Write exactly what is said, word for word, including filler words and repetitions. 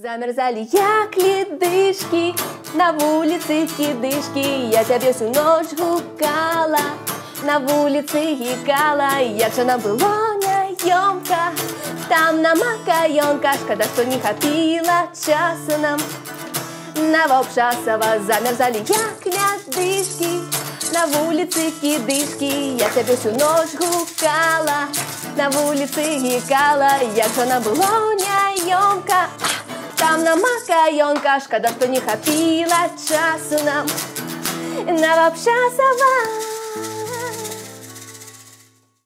Замерзали як ледышки, на вулиці кидишки. Я тебе всю ночь гукала, на вулиці гікала. Як же нам было няёмка, там на макаёнка. Шкода, что не хапіла часу нам на вовчасова. Замерзали як ледышки, на вулиці кидишки. Я тебе всю ночь гукала, на вулиці гікала. Як же нам было няёмка, там на макаёнка. Шкода, что не хапіла часу нам на вовчасова.